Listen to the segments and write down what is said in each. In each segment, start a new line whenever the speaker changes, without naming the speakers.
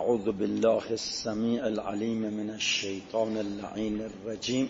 اعوذ بالله السمیع العلیم من الشیطان اللعین الرجیم.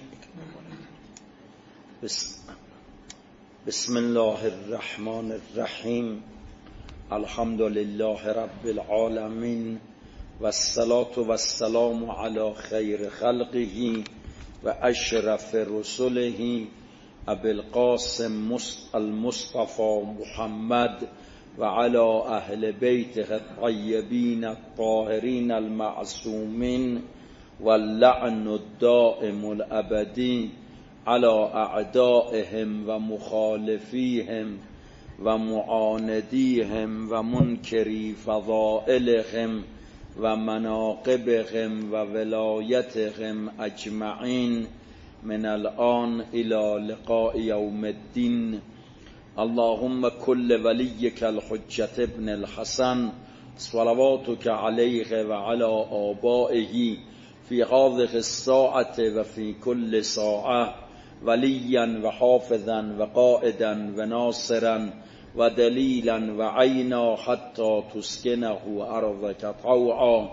بسم الله الرحمن الرحیم. الحمد لله رب العالمین و الصلاة و السلام علی خیر خلقه و اشرف رسله ابی القاسم المصطفى محمد و علی اهل بیته الطیبین الطاهرین المعصومین واللعن الدائم الابدی علی اعدائهم و مخالفیهم و معاندیهم و منکری فضائلهم و مناقبهم و ولایتهم اجمعین من الان الى لقاء یوم الدین. اللهم كل وليك الحجة ابن الحسن صلواتك عليه وعلى آبائه في هذه الساعة وفي كل ساعة وليا وحافظا وقائدا وناصرا ودليلا وعينا حتى تسكنه أرضك طوعا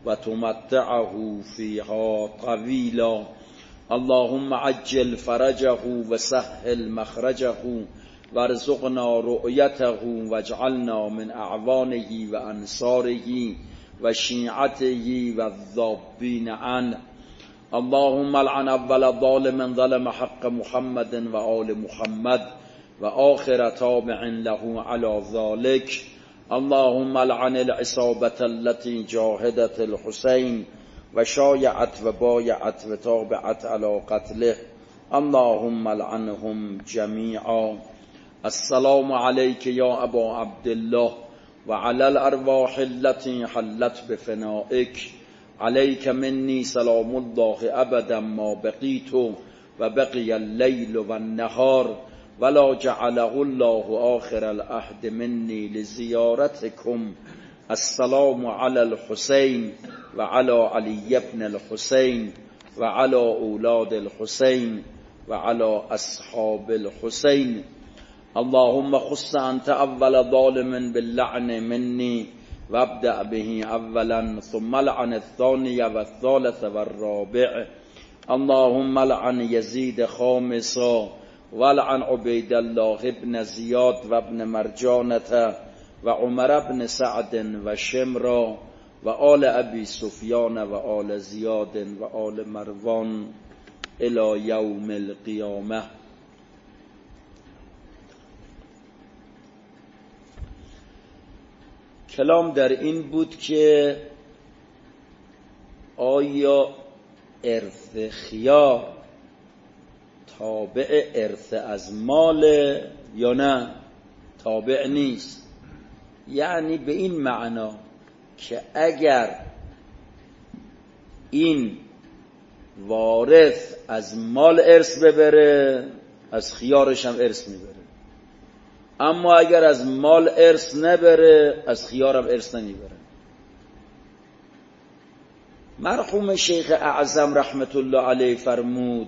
وتمتعه فيها طويلا. اللهم عجل فرجه وسهل مخرجه وارزقنا رؤيته واجعلنا من اعوانه و انصاره و شیعته و الذابین عنه. اللهم لعن اول ظالم ظلم حق محمد و آل محمد و آخر تابع له على ذلك. اللهم لعن العصابة التي جاهدت الحسين و شایعت و بایعت و تابعت على قتله. اللهم لعنهم جميعا. السلام عليك يا أبا عبد الله وعلى الأرواح التي حلت بفنائك. عليك مني سلام الله أبدا ما بقيت وبقي الليل والنهار ولا جعله الله آخر العهد مني لزيارتكم. السلام على الحسين وعلى علي بن الحسين وعلى أولاد الحسين وعلى أصحاب الحسين. اللهم خص أنت أول ظالم باللعن مني وابدأ به أولا ثم لعن الثاني والثالث والرابع. اللهم لعن يزيد خامسا ولعن عبيد الله بن زياد وابن مرجانة وعمر بن سعد وشمرا وآل أبي سفيان وآل زياد وآل مروان إلى يوم القيامة. کلام در این بود که آیا ارث خیار تابع ارث از مال یا نه؟ تابع نیست. یعنی به این معنا که اگر این وارث از مال ارث ببره از خیارش هم ارث میبره، اما اگر از مال ارث نبره از خیارم ارث نمیبره. مرحوم شیخ اعظم رحمت الله علیه فرمود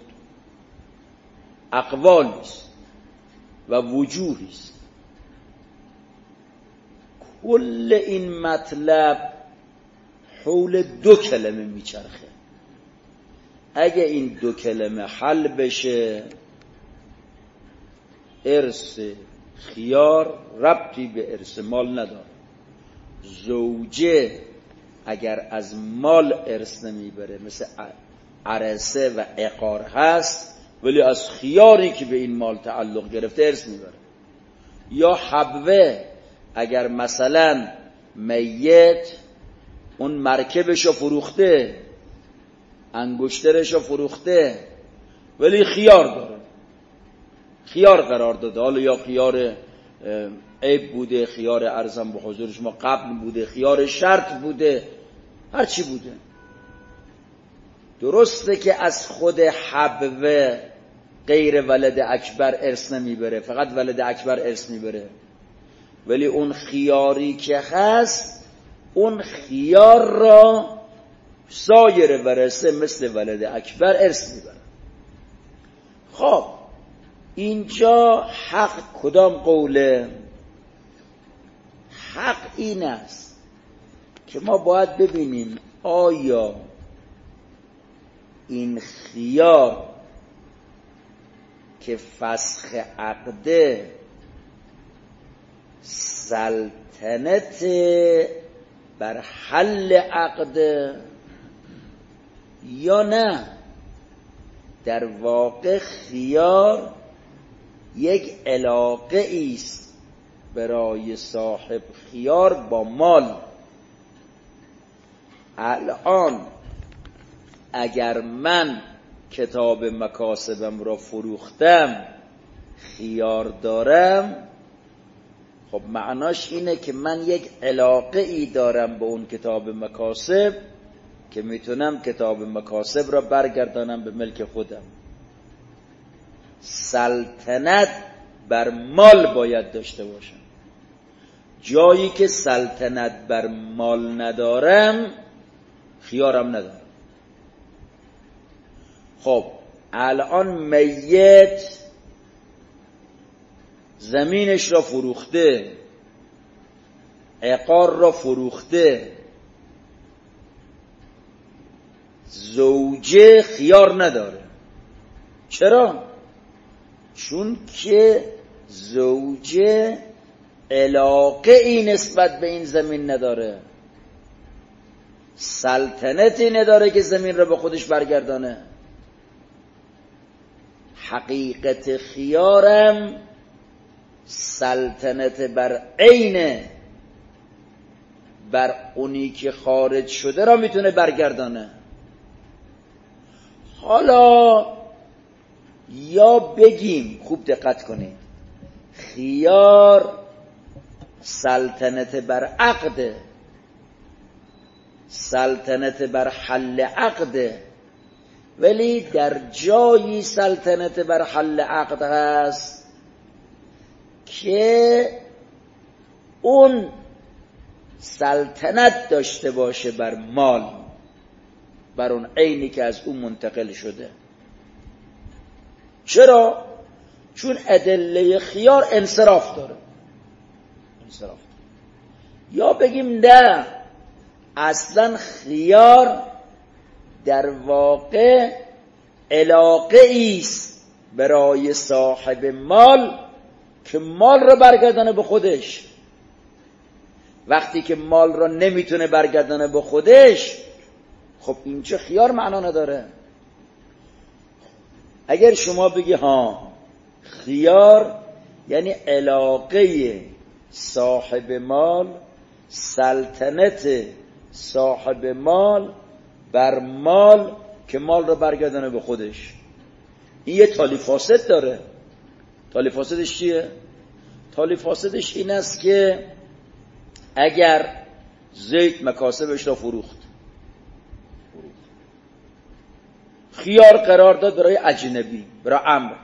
اقوالی است و وجوهی است. کل این مطلب حول دو کلمه میچرخه. اگه این دو کلمه حل بشه ارث خیار ربطی به ارث مال نداره. زوجه اگر از مال ارث نمیبره مثل عرسه و عقار هست، ولی از خیاری که به این مال تعلق گرفته ارث میبره. یا حبوه اگر مثلا میت اون مرکبشو فروخته، انگشترشو فروخته، ولی خیار داره، خیار قرار داده، حالا یا خیار عیب بوده، خیار ارزم به حضور شما قبل بوده، خیار شرط بوده، هر چی بوده. درسته که از خود حبوه غیر ولد اکبر ارث نمیبره، فقط ولد اکبر ارث میبره، ولی اون خیاری که هست اون خیار را سایر ورثه مثل ولد اکبر ارث میبره. خب اینجا حق کدام قوله؟ حق این است که ما باید ببینیم آیا این خیار که فسخ عقده سلطنت بر حل عقده یا نه، در واقع خیار یک علاقه ایست برای صاحب خیار با مال. الان اگر من کتاب مکاسبم را فروختم خیار دارم، خب معناش اینه که من یک علاقه ای دارم به اون کتاب مکاسب که میتونم کتاب مکاسب را برگردانم به ملک خودم. سلطنت بر مال باید داشته باشم. جایی که سلطنت بر مال ندارم خیارم ندارم. خب الان میت زمینش را فروخته، عقار را فروخته، زوجه خیار نداره. چرا؟ چون که زوجه علاقه ای نسبت به این زمین نداره، سلطنتی نداره که زمین را به خودش برگردانه. حقیقت خیارم سلطنت بر عینه، بر اونی که خارج شده را میتونه برگردانه. حالا یا بگیم، خوب دقت کنید، خیار سلطنت بر عقده، سلطنت بر حل عقده، ولی در جایی سلطنت بر حل عقد هست که اون سلطنت داشته باشه بر مال، بر اون عینی که از اون منتقل شده. چرا؟ چون ادله خیار انصراف داره. انصراف داره. یا بگیم نه، اصلا خیار در واقع علاقه ایست برای صاحب مال که مال را برگردانه به خودش. وقتی که مال را نمیتونه برگردانه به خودش، خب این چه خیار معنا نداره. اگر شما بگی ها خیار یعنی علاقه صاحب مال، سلطنت صاحب مال بر مال که مال را برگردانه به خودش، این یه تالی فاسد داره. تالی فاسدش چیه؟ تالی فاسدش این است که اگر زید مکاسبش را فروخت، خیار قرار داد برای اجنبی، برای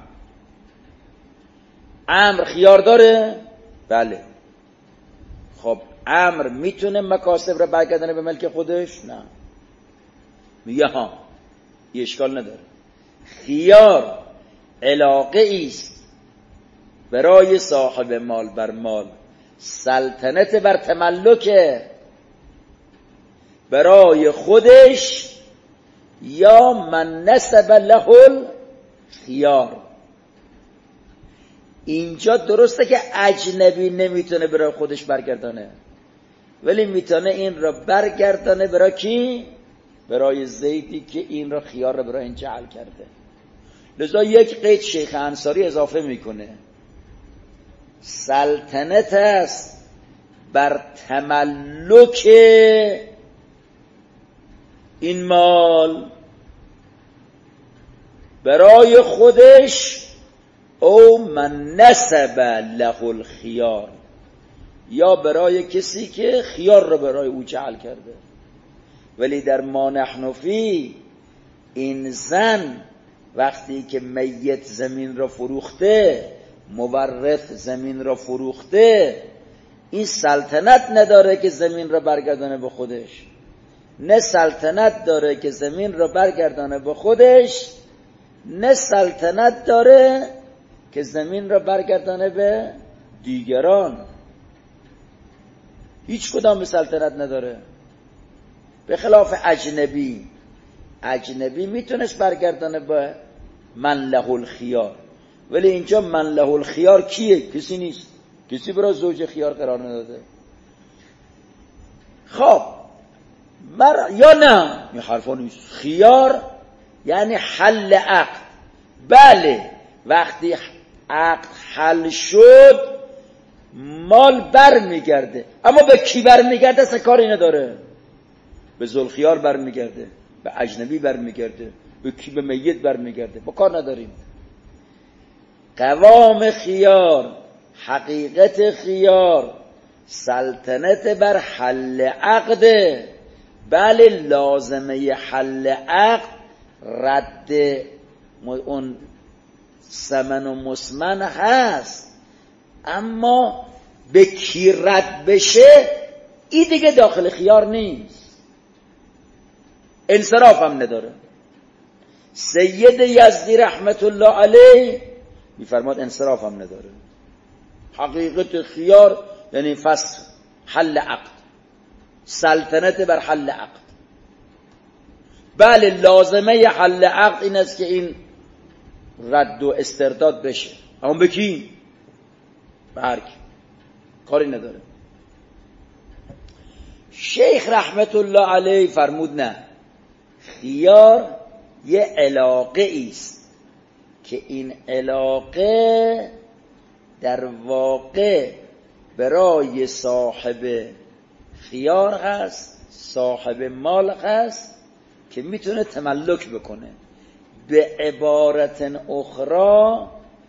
عمرو خیار داره؟ بله. خب عمرو میتونه مکاسب را برگردانه به ملک خودش؟ نه. میگه ها، یه اشکال نداره. خیار علاقه ایست برای صاحب مال بر مال، سلطنت بر تملک برای خودش، یا من نسب له الخیار. اینجا درسته که اجنبی نمیتونه برای خودش برگردانه، ولی میتونه این را برگردانه برای کی؟ برای زیدی که این را خیار را برای این جعل کرده. لذا یک قید شیخ انصاری اضافه میکنه، سلطنت است بر تملک این مال برای خودش، او من نسب له الخیار، یا برای کسی که خیار را برای او جعل کرده. ولی در ما نحن فی، این زن وقتی که میت زمین را فروخته، مورث زمین را فروخته، این سلطنت نداره که زمین را برگردانه به خودش، نه سلطنت داره که زمین را برگردانه به خودش، نه سلطنت داره که زمین را برگردانه به دیگران. هیچ کدام به سلطنت نداره. به خلاف اجنبی میتونست برگردانه با من له الخیار، ولی اینجا من له الخیار کیه؟ کسی نیست، کسی برای زوج خیار قرار نداده. خب یا نه این حرفا نیست. خیار یعنی حل عقد. بله وقتی عقد حل شد مال بر میگرده، اما به کی بر میگرده اصلا کاری نداره. به ذوالخیار بر میگرده، به اجنبی بر میگرده، به کی؟ به میت بر میگرده، با کار نداریم. قوام خیار، حقیقت خیار سلطنت بر حل عقده. بله لازمه حل عقد رد اون ثمن و مسمن هست، اما به کی رد بشه این دیگه داخل خیار نیست، انصراف هم نداره. سید یزدی رحمت الله علیه میفرماد انصراف هم نداره. حقیقت خیار یعنی فسخ، حل عقد، سلطنت بر حل عقد. بله لازمه حل عقد این است که این رد و استرداد بشه، اما به کی؟ برگ کاری نداره. شیخ رحمت الله علیه فرمود نه، خیار یه علاقه است که این علاقه در واقع برای صاحب خیار هست، صاحب مال هست که میتونه تملک بکنه. به عبارت اخرى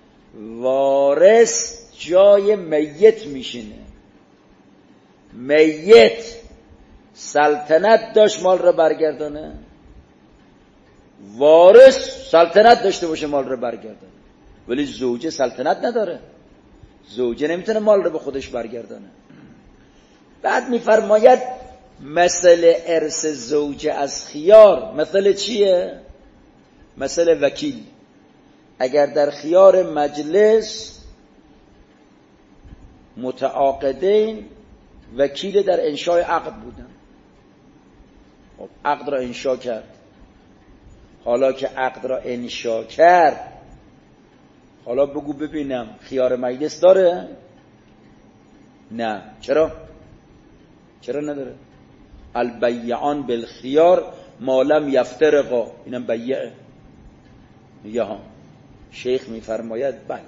وارث جای میت میشینه. میت سلطنت داشت مال را برگردانه، وارث سلطنت داشته باشه مال را برگردانه، ولی زوجه سلطنت نداره، زوجه نمیتونه مال را به خودش برگردانه. بعد میفرماید مسئله ارث زوجه از خیار مثل چیه؟ مثل وکیل. اگر در خیار مجلس متعاقدین وکیل در انشاء عقد بودن، خب عقد را انشاء کرد، حالا که عقد را انشاء کرد حالا بگو ببینم خیار مجلس داره؟ نه. چرا نداره؟ البیعان بالخیار ما لم یفترقا، اینم بیعه. میگه ها شیخ میفرماید بله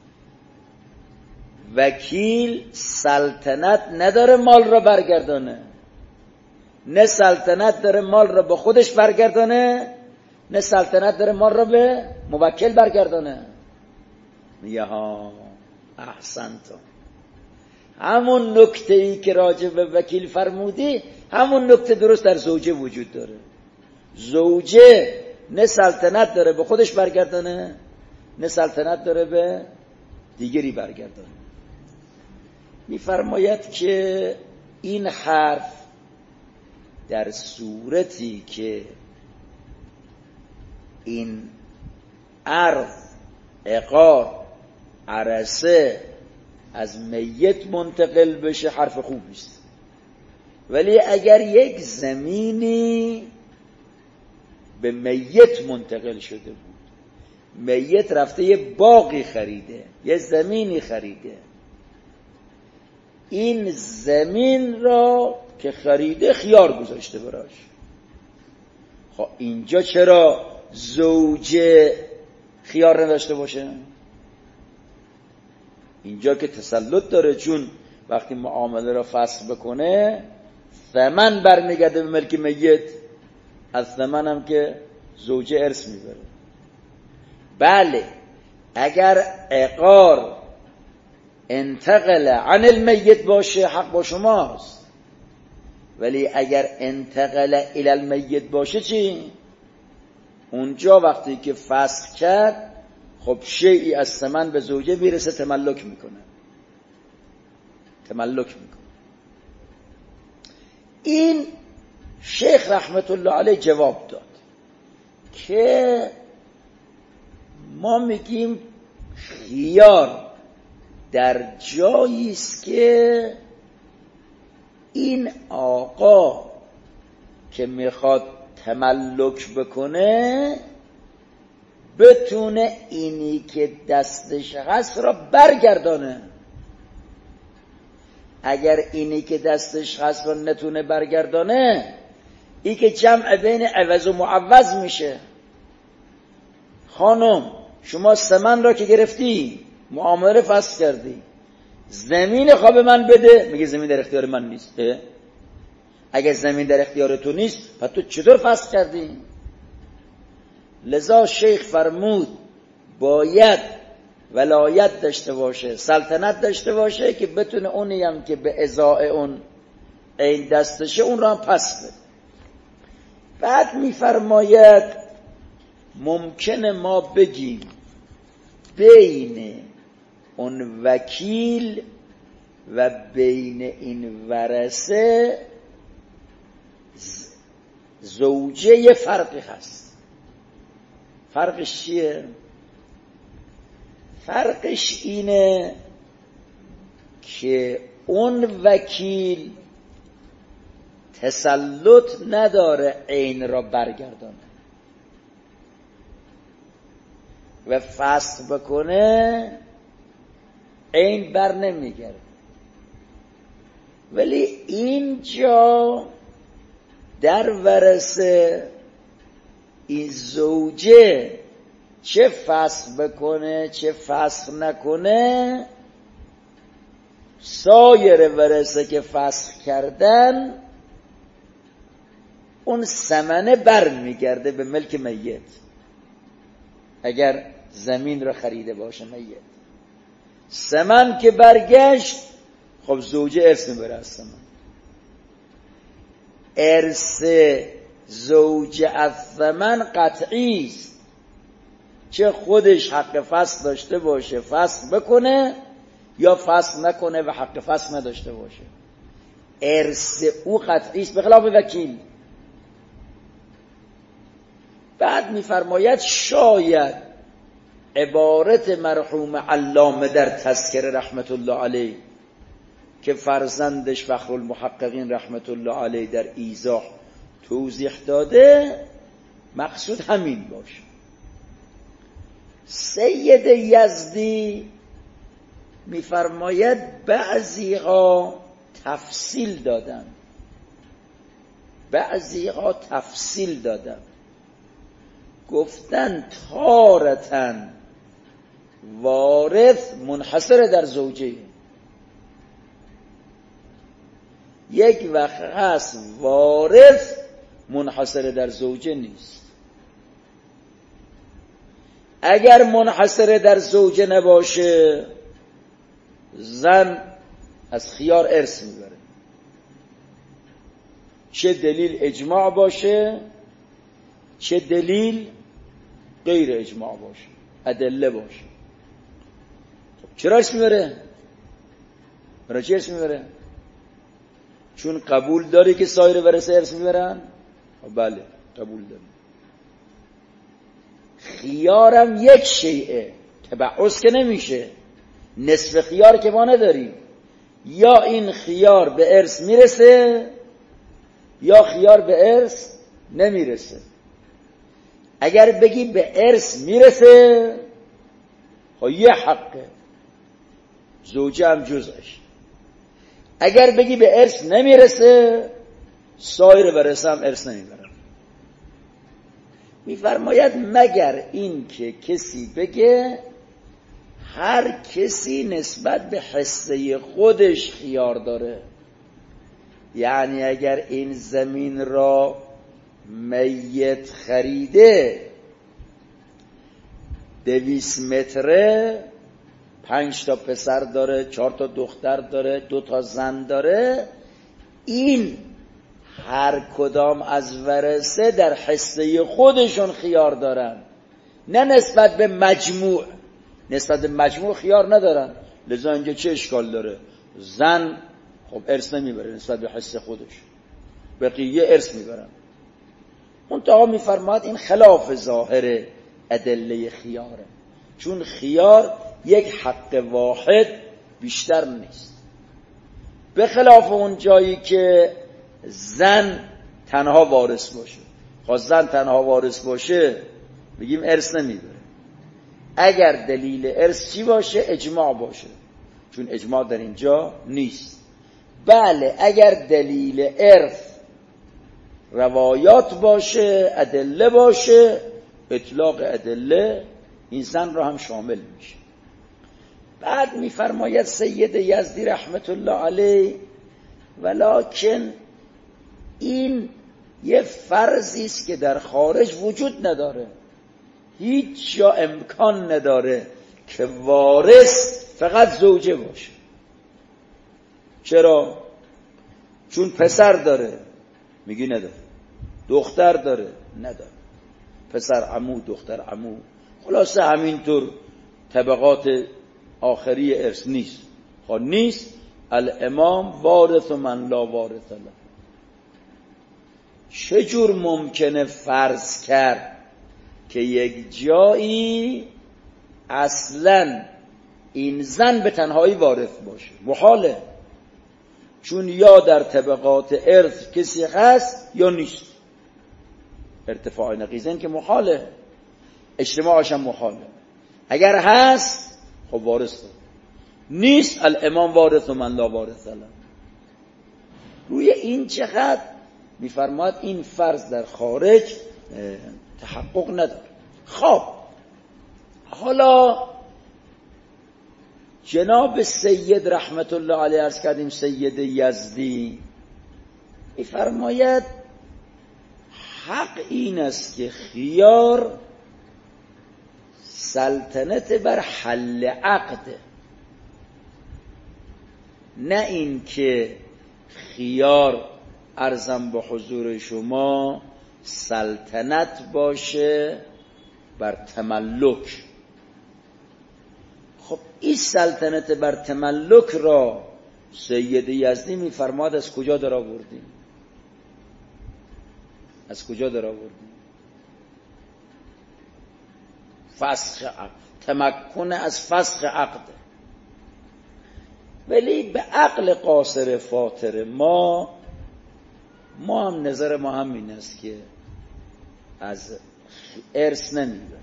وکیل سلطنت نداره مال را برگردانه، نه سلطنت داره مال را به خودش برگردانه، نه سلطنت داره مال را به موکل برگردانه. میگه ها احسنتم، همون نکته ای که راجع به وکیل فرمودی همون نکته درست در زوجه وجود داره. زوجه نه سلطنت داره به خودش برگردانه، نه سلطنت داره به دیگری برگردانه. میفرماید که این حرف در صورتی که این عرض، عقار، عرصه از میت منتقل بشه حرف خوبی است، ولی اگر یک زمینی به میت منتقل شده بود، میت رفته یه باغی خریده، یه زمینی خریده، این زمین را که خریده خیار گذاشته براش، خب اینجا چرا زوجه خیار نداشته باشه؟ اینجا که تسلط داره، چون وقتی معامله را فسخ بکنه ثمن برمیگرده به ملک میت، از ثمن هم که زوجه ارث میبره. بله اگر عقار انتقل عن المیت باشه حق با شماست، ولی اگر انتقل الی المیت باشه چی؟ اونجا وقتی که فسخ کرد خب شیئی از ثمن به زوجه میرسه، تملک میکنه. این شیخ رحمت الله علیه جواب داد که ما میگیم خیار در جایی است که این آقا که میخواد تملک بکنه بتونه اینی که دستش هست را برگردانه. اگر اینی که دستش هست را نتونه برگردانه، این که جمع بین عوض و معوض میشه. خانم شما سمن را که گرفتی، معامله فسخ کردی، زمین خواب من بده، میگه زمین در اختیار من نیست. اگر زمین در اختیار تو نیست پس تو چطور فسخ کردی؟ لذا شیخ فرمود باید ولایت داشته باشه، سلطنت داشته باشه که بتونه اونی هم که به ازای اون این دستشه اون را هم پس بده. بعد میفرماید ممکنه ما بگیم بین اون وکیل و بین این ورثه زوجه یه فرقی هست. فرقش چیه؟ فرقش اینه که اون وکیل تسلط نداره عین را برگردانه و فسخ بکنه عین بر نمیگرده. ولی اینجا در ورثه این زوجه چه فسخ بکنه چه فسخ نکنه، سایر ورثه که فسخ کردن اون ثمنه بر میگرده به ملک میت. اگر زمین را خریده باشه میت، ثمن که برگشت، خب زوجه ارث میبره از ثمن. ارث زوجه از ثمن قطعی است، چه خودش حق فسخ داشته باشه فسخ بکنه یا فسخ نکنه و حق فسخ نداشته باشه. ارث او قطعی است، به خلاف وکیل. بعد میفرماید شاید عبارت مرحوم علامه در تذکره رحمت الله علیه که فرزندش فخر المحققین رحمت الله علیه در ایضاح توضیح داده مقصود همین باشه. سید یزدی میفرماید بعضیها تفصیل دادن، گفتن تارتن وارث منحصر در زوجه، یک وقت هست وارث منحصر در زوجه نیست. اگر منحصر در زوجه نباشه زن از خیار ارث میبره، چه دلیل اجماع باشه چه دلیل غیر اجماع باشه، ادله باشه. چرا ارث میبره؟ برای چی ارث میبره؟ چون قبول داری که سایر ورثه ارث میبرن؟ بله قبول داری. خیارم یک شیعه تبعث که نمیشه، نصف خیار که ما نداریم، یا این خیار به ارث میرسه یا خیار به ارث نمیرسه. اگر بگی به ارث میرسه خب یه حقه، زوجه هم جزش. اگر بگی به ارث نمیرسه سایر ورثه هم ارث نمیبرن. میفرماید مگر این که کسی بگه هر کسی نسبت به حصه خودش خیار داره، یعنی اگر این زمین را میت خریده 200 متره، 5 تا پسر داره، 4 تا دختر داره، 2 تا زن داره، این هر کدام از ورثه در حصه خودشون خیار دارن، نه نسبت به مجموع. نسبت به مجموع خیار ندارن. لذا اینجا چه اشکال داره؟ زن خب ارث نمیبره نسبت به حصه خودش، بقیه ارث میبرن. منتها میفرماد این خلاف ظاهر ادله خیاره، چون خیار یک حق واحد بیشتر نیست، به خلاف اون جایی که زن تنها وارث باشه. خواست زن تنها وارث باشه بگیم ارث نمیبره. اگر دلیل ارث چی باشه؟ اجماع باشه، چون اجماع در اینجا نیست. بله اگر دلیل ارث روایات باشه، ادله باشه، اطلاق ادله این زن را هم شامل میشه. بعد میفرماید سید یزدی رحمت الله علیه ولکن این یه فرضی است که در خارج وجود نداره، هیچ جا امکان نداره که وارث فقط زوجه باشه. چرا؟ چون پسر داره میگی نداره، دختر داره نداره، پسر عمو دختر عمو، خلاصه همینطور طبقات آخری ارث نیست. خب نیست الامام وارث و من لا وارث له. چجور ممکنه فرض کرد که یک جایی اصلا این زن به تنهایی وارث باشه؟ محاله، چون یا در طبقات ارث کسی هست یا نیست. ارتفاع نقیضین که محاله، اجتماعش هم محاله. اگر هست خب وارث داره، نیست الامام وارث و من لا وارث له. روی این چقدر میفرماد این فرض در خارج تحقق نداره. خب حالا جناب سید رحمت الله علیه عرض کردیم سید یزدی میفرماید حق این است که خیار سلطنت بر حل عقد، نه این که خیار عرضم به حضور شما سلطنت باشه بر تملک. خب این سلطنت بر تملک را سید یزدی میفرماد از کجا در آوردیم؟ از کجا در آوردیم؟ فسخ عقد، تمکن از فسخ عقد. ولی به عقل قاصر فاطر ما هم نظر ما هم این است که از ارث نمیبره.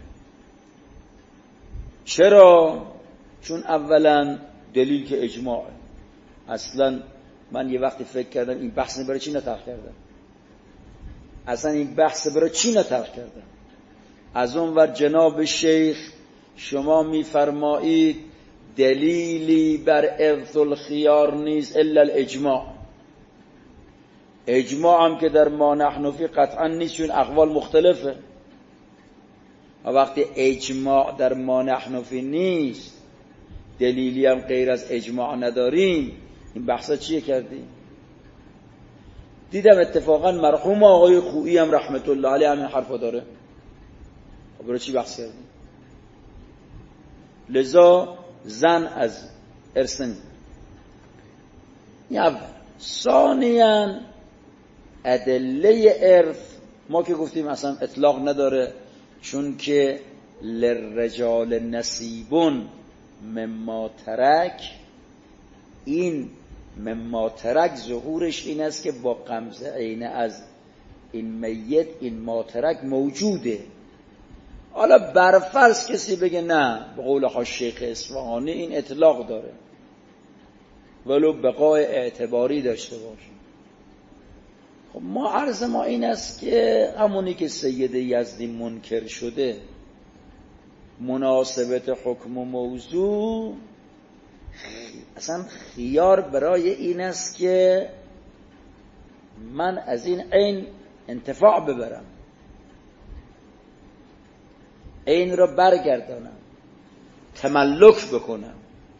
چرا؟ چون اولا دلیل که اجماعه. اصلا من یه وقتی فکر کردم این بحث برای چی نطرح کردم، اصلا این بحث برای چی نطرح کردم. از اون ور جناب شیخ شما میفرمایید دلیلی بر ارث الخیار نیست الا الاجماع. اجماع هم که در ما نحن فی قطعا نیست، چون اقوال مختلفه. و وقتی اجماع در ما نحن فی نیست، دلیلی هم غیر از اجماع نداریم، این بحثا چیه کردیم؟ دیدم اتفاقا مرحوم آقای خویی هم رحمت الله علیه همین حرفا داره. خب برای چی بحث کردیم؟ لذا زن از ارث نمیبره. این اول. ثانیاً ادله ارث ما که گفتیم اصلا اطلاق نداره، چون که للرجال نصیبون مما ترک، این مما ترک ظهورش این است که با غمزه عینه از این میت این ما ترک موجوده. حالا برفرض کسی بگه نه، به قول شیخ اصفهانی این اطلاق داره ولو بقای اعتباری داشته باشه. خب ما عرض ما این است که همونی که سید یزدی منکر شده، مناسبت حکم و موضوع اصلا خیار برای این است که من از این عین انتفاع ببرم، عین را برگردانم، تملک بکنم.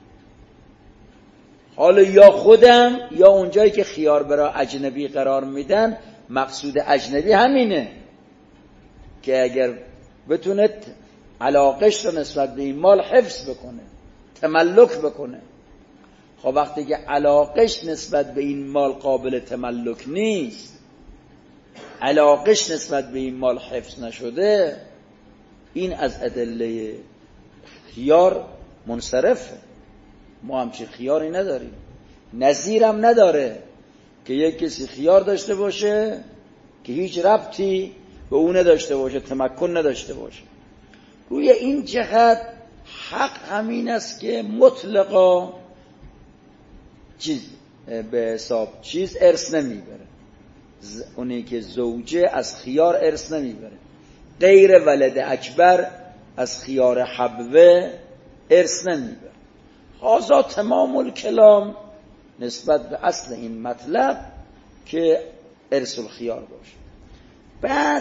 حالا یا خودم یا اونجایی که خیار برای اجنبی قرار میدن، مقصود اجنبی همینه که اگر بتونه علاقش رو نسبت به این مال حفظ بکنه، تملک بکنه. خب وقتی که علاقش نسبت به این مال قابل تملک نیست، علاقش نسبت به این مال حفظ نشده، این از ادله خیار منصرفه. ما همچین خیاری نداریم، نظیرم نداره که یک کسی خیار داشته باشه که هیچ ربطی به اون نداشته باشه، تمکن نداشته باشه. روی این جهت حق همین است که مطلقا چیز به حساب چیز ارث نمیبره. اونی که زوجه از خیار ارث نمیبره، غیر ولد اکبر از خیار حبوه ارث نمیبره. هذا تمام الکلام نسبت به اصل این مطلب که ارث الخیار باشه. بعد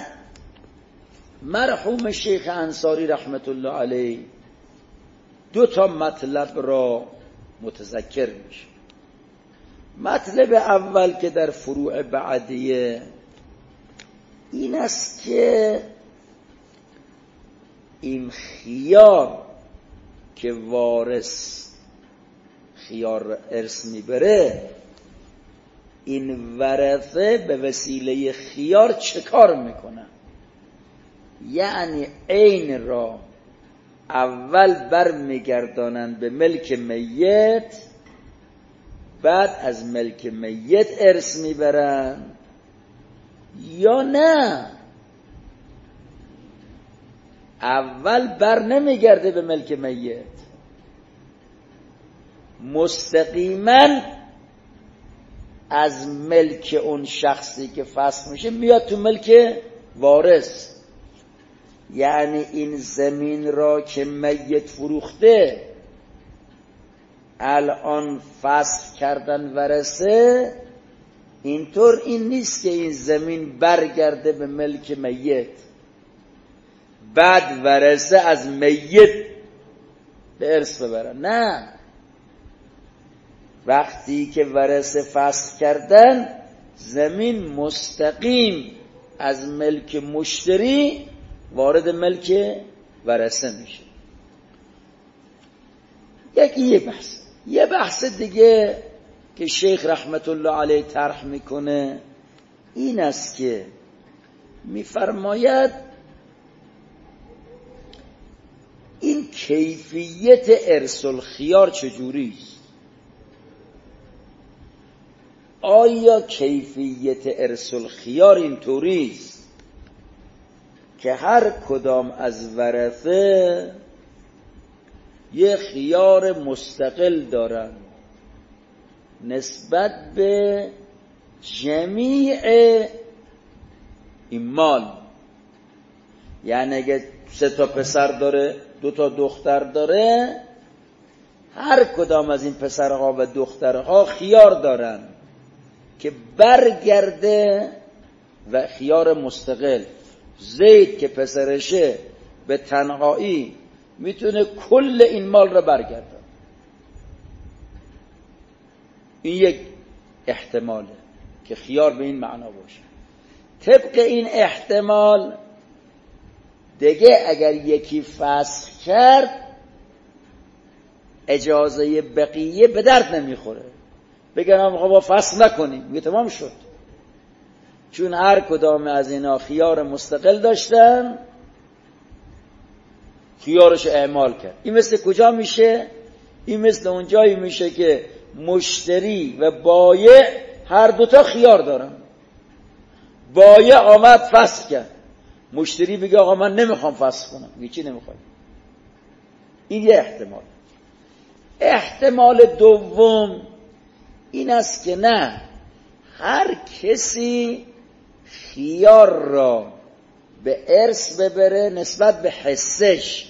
مرحوم شیخ انصاری رحمت الله علیه 2 مطلب را متذکر میشه. مطلب اول که در فروع بعدیه این است که این خیار که وارث خیار ارث میبره، این ورثه به وسیله خیار چه کار میکنن؟ یعنی عین را اول بر میگردانند به ملک میت، بعد از ملک میت ارث میبرن، یا نه اول بر نمیگرده به ملک میت، مستقیما از ملک اون شخصی که فسخ میشه میاد تو ملک وارث. یعنی این زمین را که میت فروخته الان فسخ کردن ورثه، اینطور این نیست که این زمین برگرده به ملک میت بعد ورثه از میت به ارث ببرن. نه، وقتی که ورثه فسخ کردن زمین مستقیم از ملک مشتری وارد ملک ورثه میشه. یه بحث دیگه که شیخ رحمت الله علیه طرح میکنه این است که میفرماید این کیفیت ارث الخیار چجوریست؟ آیا کیفیت ارث الخیار این طوریست که هر کدام از ورثه یه خیار مستقل دارن نسبت به جمیع این مال؟ یعنی اگه 3 پسر داره 2 دختر داره، هر کدام از این پسرها و دخترها خیار دارن که برگرده و خیار مستقل. زید که پسرشه به تنهایی میتونه کل این مال را برگردن. این یک احتماله که خیار به این معنا باشه. طبق این احتمال دیگه اگر یکی فسخ کرد اجازه بقیه به درد نمیخوره، بگن آقا با فسخ نکنیم، میگه تمام شد، چون هر کدام از اینا خیار مستقل داشتن خیارش اعمال کرد. این مثل کجا میشه؟ این مثل اون جایی میشه که مشتری و بایع هر 2 خیار دارن. بایع آمد فسخ کرد، مشتری بگه آقا من نمیخوام فسخ کنم، میگه چی نمیخوای؟ این یه احتمال. احتمال دوم این است که نه، هر کسی خیار را به ارث ببره نسبت به حسش.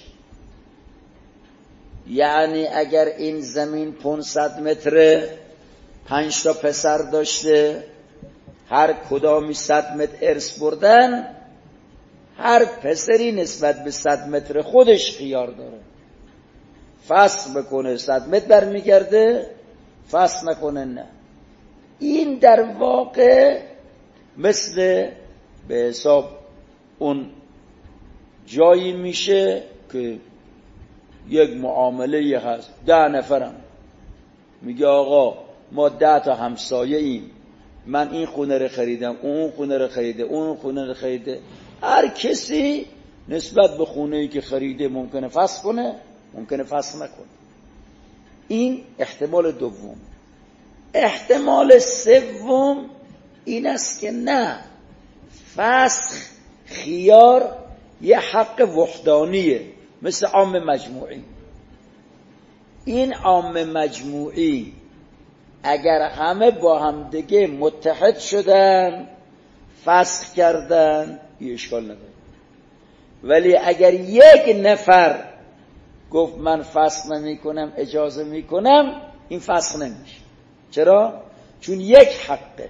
یعنی اگر این زمین 500 متره 5 پسر داشته، هر کدامی 100 متر ارث بردن، هر پسری نسبت به 100 متر خودش خیار داره. فسخ بکنه 100 متر برمیگرده، فسخ نکنه نه. این در واقع مثل به حساب اون جایی میشه که یک معامله هست، 10 نفرم، میگه آقا ما 10 همسایه ایم، من این خونه رو خریدم، اون خونه رو خریده، اون خونه رو خریده، هر کسی نسبت به خونه‌ای که خریده ممکنه فسخ کنه، ممکنه فسخ نکنه. این احتمال دوم. احتمال سوم این است که نه، فسخ خیار یه حق وحدانیه، مثل عام مجموعی. این عام مجموعی اگر همه با هم دیگه متحد شدن فسخ کردن یه اشکال نداره. ولی اگر یک نفر گفت من فسخ نمی کنم اجازه می کنم، این فسخ نمیشه. چرا؟ چون یک حقه.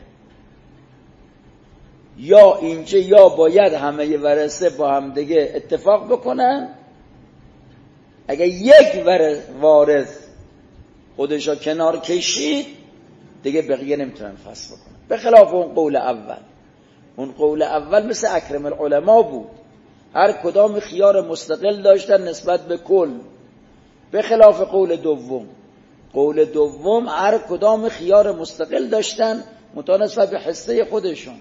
یا اینجا یا باید همه ورثه با هم دیگه اتفاق بکنن. اگر یک وارث خودشا کنار کشید دیگه بقیه نمیتونن فسخ بکنن، به خلاف اون قول اول. اون قول اول مثل اکرم العلماء بود، هر کدام خیار مستقل داشتن نسبت به کل، به خلاف قول دوم. قول دوم هر کدام خیار مستقل داشتن نسبت به حصه خودشون.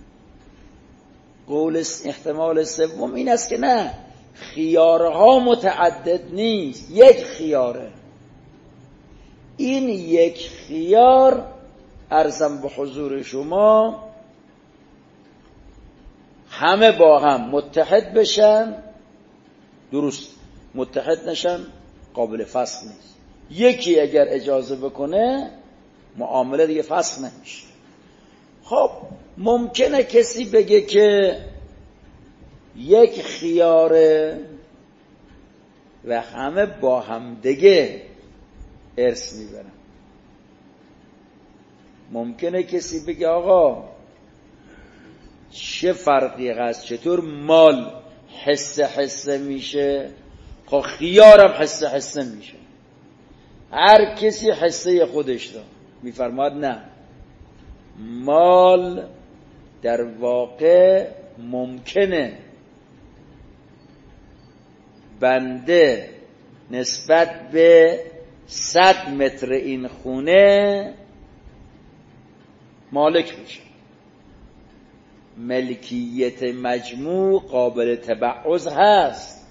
قول احتمال سوم این است که نه، خیارها متعدد نیست، یک خیاره. این یک خیار عرضم به حضور شما همه با هم متحد بشن درست، متحد نشن قابل فسخ نیست. یکی اگر اجازه بکنه معامله دیگه فسخ نمیشه. خب ممکنه کسی بگه که یک خیاره و همه با هم دیگه ارث میبرن. ممکنه کسی بگه آقا چه فرقی هست، چطور مال حصه حصه میشه، خب خیارم حصه حصه میشه، هر کسی حصه خودش داره. میفرماد نه، مال در واقع ممکنه بنده نسبت به 100 متر این خونه مالک میشه، ملکیت مجموع قابل تبعض هست،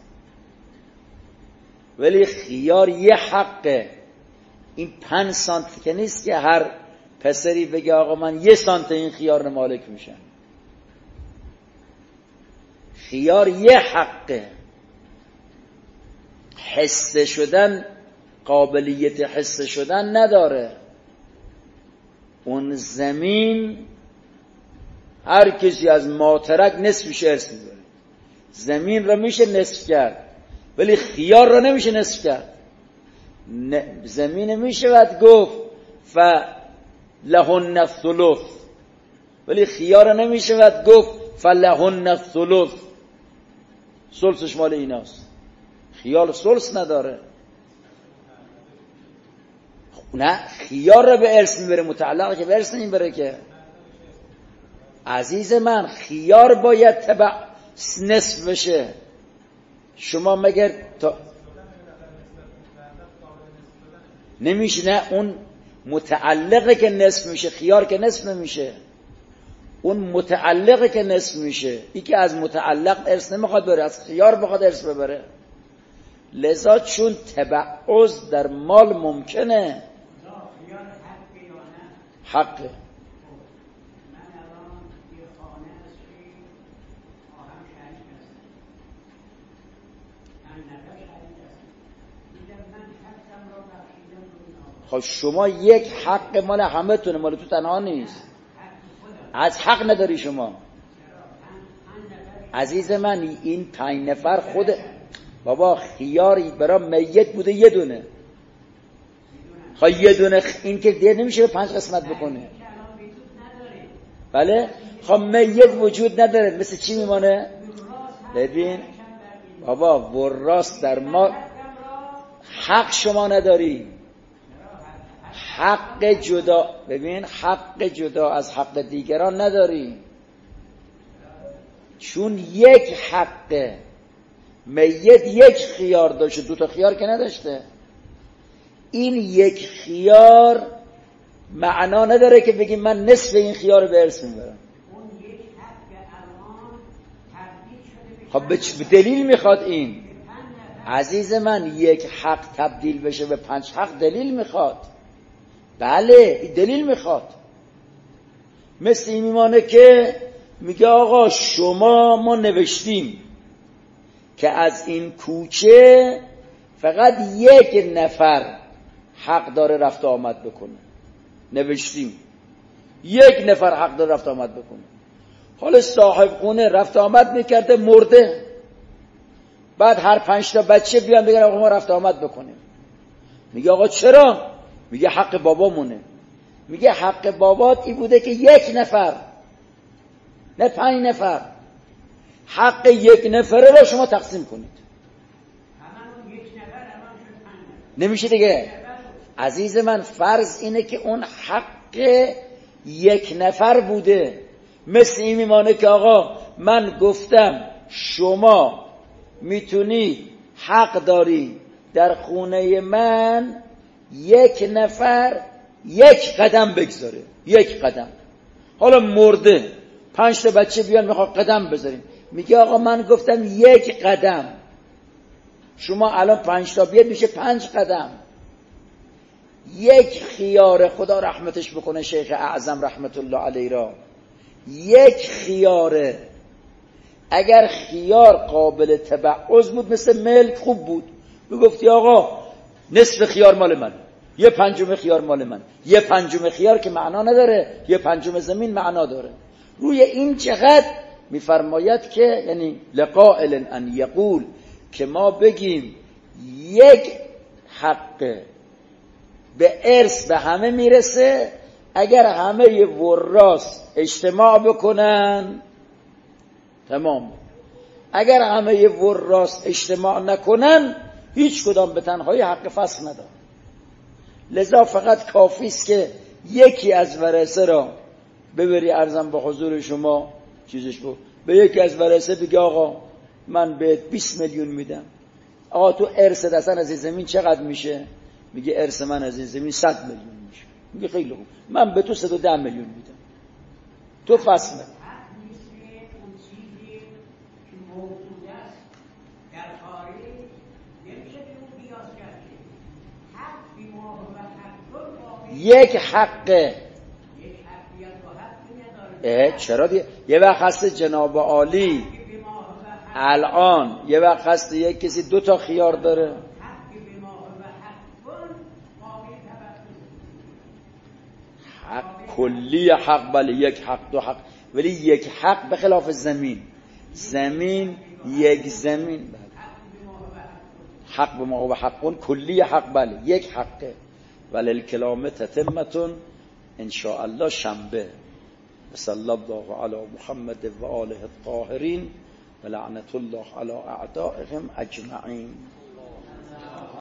ولی خیار یه حقه. این 5 سانت که نیست که هر پسری بگه آقا من 1 سانت این خیار مالک میشم. خیار یه حقه، حصه شدن قابلیت حصه شدن نداره. اون زمین هر کسی از ماترک نصفش ارث میبره. زمین رو میشه نصف کرد ولی خیار رو نمیشه نصف کرد. زمین میشه باید گفت فلهن الثلث، ولی خیار رو نمیشه باید گفت فلهن الثلث، ثلثش مال ایناست. خیار ثلث نداره. نه، خیار رو به ارث میبره، متعلق که به ارث نمیبره که. عزیز من خیار باید تبع نصف بشه. شما مگر نمیشه؟ نه، اون متعلقه که نصف میشه، خیار که نصف نمیشه. اون متعلقه که نصف میشه. این که از متعلق ارث نمیخواد بره، از خیار بخواد ارث ببره. لذا چون تبعض در مال ممکنه. حقه. خب شما یک حق مال همه تونه، مال تو تنها نیست. از حق نداری شما. عزیز من این 5 نفر خود بابا خیاری برای میت بوده یه دونه. خب یه دونه این که دیگه نمیشه به 5 قسمت بکنه. بله؟ خب میت وجود نداره، مثل چی میمانه؟ ببین بابا وراث در ما حق شما نداری. حق جدا، ببین حق جدا از حق دیگران نداری. چون یک حقه. میت یک خیار داشته، 2 تا خیار که نداشته. این یک خیار معنا نداره که بگیم من نصف این خیار به ارث میبرم. خب به دلیل میخواد این. عزیز من یک حق تبدیل بشه به 5 حق دلیل میخواد. بله دلیل میخواد. مثل این میمانه که میگه آقا شما ما نوشتیم که از این کوچه فقط یک نفر حق داره رفت آمد بکنه. نوشتیم یک نفر حق داره رفت آمد بکنه. حالا صاحب خونه رفت آمد میکرده، مرده، بعد هر 5 تا بچه بیان بگن آقا ما رفت آمد بکنیم. میگه آقا چرا؟ میگه حق بابامونه. میگه حق بابات این بوده که یک نفر نه 5 نفر حق یک نفره را شما تقسیم کنید. نمیشه دیگه. عزیز من فرض اینه که اون حق یک نفر بوده. مثل این میمانه که آقا من گفتم شما میتونی حق داری در خونه من یک نفر یک قدم بگذاره، یک قدم. حالا مرده، 5 تا بچه بیان میخواد قدم بذاریم. میگه آقا من گفتم یک قدم، شما الان 5 تا بیاد میشه 5 قدم. یک خیار، خدا رحمتش بکنه شیخ اعظم رحمت الله علیه را، یک خیاره. اگر خیار قابل تبعض بود مثل ملک خوب بود، میگفتی آقا نصف خیار مال من، 1/5 خیار مال من. 1/5 خیار که معنا نداره، 1/5 زمین معنا داره. روی این چقدر میفرماید که یعنی لقائل ان یقول، که ما بگیم یک حق به ارث به همه میرسه اگر همه وراث اجتماع بکنن تمام. اگر همه وراث اجتماع نکنن هیچ کدام به تنهایی حق فصل ندارن. لذا فقط کافی است که یکی از ورثه را ببری، عرضم به حضور شما چیزش بود، به یکی از ورثه بگی آقا من بهت 20 میلیون میدم. آقا تو ارث اصلا از این زمین چقدر میشه؟ میگه ارث من از این زمین 100 میلیون میشه. میگه خیلی خوب، من به تو 110 میلیون میدم، تو فصل بده. یک حقه. چرا دیگه؟ یه وقت هست جناب عالی الان، یه وقت هست یک کسی 2 تا خیار داره. حق کلی حق، بله یک حق 2 حق، ولی یک حق به خلاف زمین. زمین یک زمین، بله. حق به ما هو حقون، کلی حق بله یک حقه. ولی الکلام تتمتون ان شاء الله شنبه. صلی الله علی محمد و آله الطاهرین و لعنت الله علی اعدائهم اجمعین.